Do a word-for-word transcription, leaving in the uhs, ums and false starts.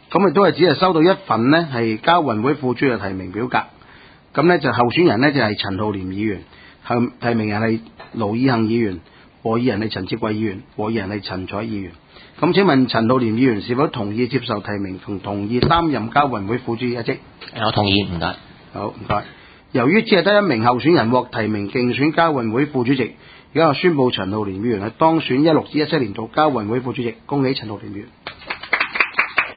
咁亦都係只係收到一份呢係交運會副主席嘅提名表格。咁呢就候選人呢就係陳浩濂議員，提名人係盧以行議員，和議人係陳捷貴議員，和議人係陳彩議員。咁請問陳浩濂議員是否同意接受提名同同意擔任交運會副主席一職？ 我同意，唔該。 好，唔該。由於只係得一名候選人獲提名競選交運會副主席，而家我宣布陳浩濂議員係當選一六至一七年度交運會副主席，恭喜陳浩濂議員。